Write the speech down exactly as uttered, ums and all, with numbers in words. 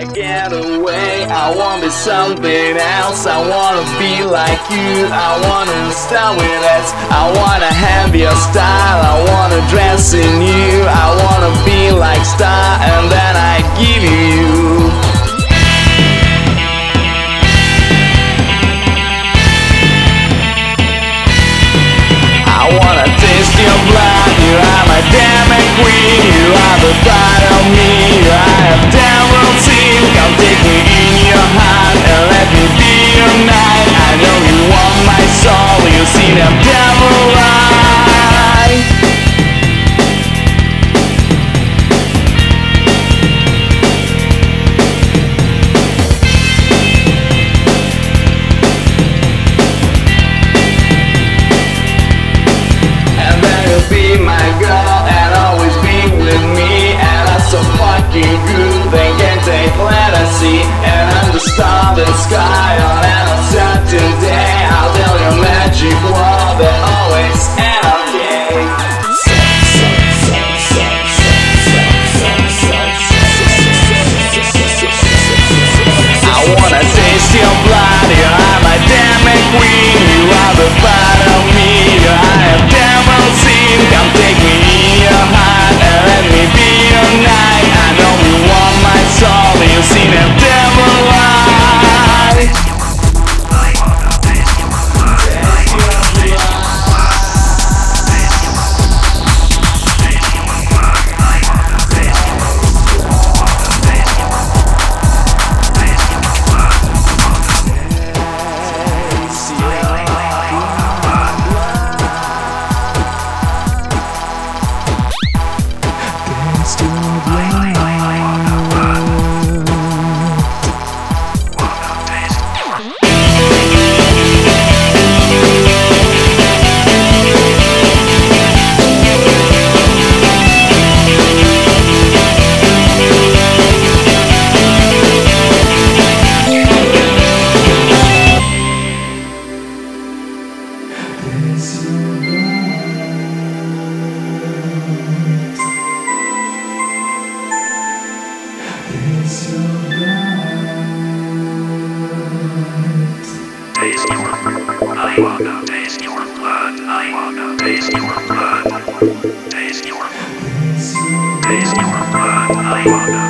I get away, I wanna be something else. I wanna be like you, I wanna start with us. I wanna have your style, I wanna dress in you. I wanna be like star and then I give you. I wanna taste your blood, you are my damn queen. You are the part of me I have never seen. Come take me in your heart and let me be your night. I know you want my soul, you see them devil right. Be my girl and always be with me. And I'm so fucking good, they can't take fantasy. And I'm the star in the sky on an uncertain day. I'll tell you magic world that always end okay. I wanna taste your blood, you are my damn queen. You are the part of me I have never seen. Come take me in your heart and let me be your night. I know you want my soul, you see them devil light. I wanna taste your blood, taste your blood, taste your blood. I wanna taste your blood, taste your blood, taste your blood. Taste your blood. I wanna taste your blood. I wanna taste your blood. Taste your, taste your blood. I wanna.